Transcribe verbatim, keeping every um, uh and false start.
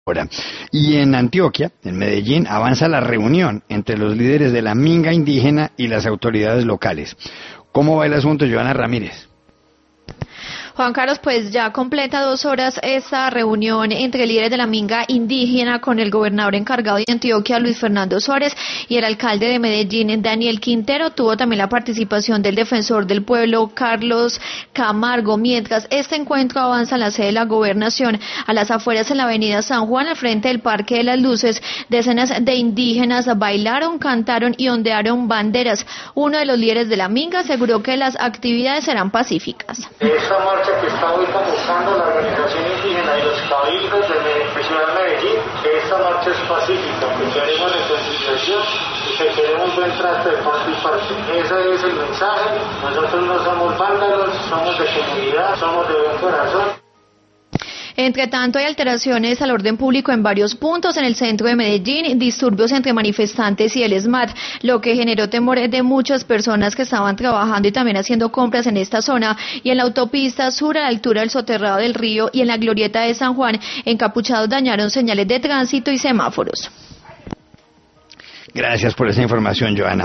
Y en Antioquia, en Medellín, avanza la reunión entre los líderes de la minga indígena y las autoridades locales. ¿Cómo va el asunto, Joana Ramírez? Juan Carlos, pues ya completa dos horas esta reunión entre líderes de la minga indígena con el gobernador encargado de Antioquia, Luis Fernando Suárez, y el alcalde de Medellín, Daniel Quintero. Tuvo también la participación del defensor del pueblo, Carlos Camargo. Mientras este encuentro avanza en la sede de la gobernación, a las afueras en la avenida San Juan, al frente del Parque de las Luces, decenas de indígenas bailaron, cantaron y ondearon banderas. Uno de los líderes de la minga aseguró que las actividades serán pacíficas. Esta marcha que está hoy convocando la organización indígena y los cabildos de Ciudad Medellín, esta marcha es pacífica, que queremos reconciliación y que queremos buen trato de parte y parte. Ese es el mensaje. Nosotros no somos vándalos, somos de comunidad, somos de buen corazón. Entre tanto, hay alteraciones al orden público en varios puntos en el centro de Medellín, disturbios entre manifestantes y el ESMAD, lo que generó temores de muchas personas que estaban trabajando y también haciendo compras en esta zona. Y en la autopista sur, a la altura del soterrado del río y en la glorieta de San Juan, encapuchados dañaron señales de tránsito y semáforos. Gracias por esa información, Joana.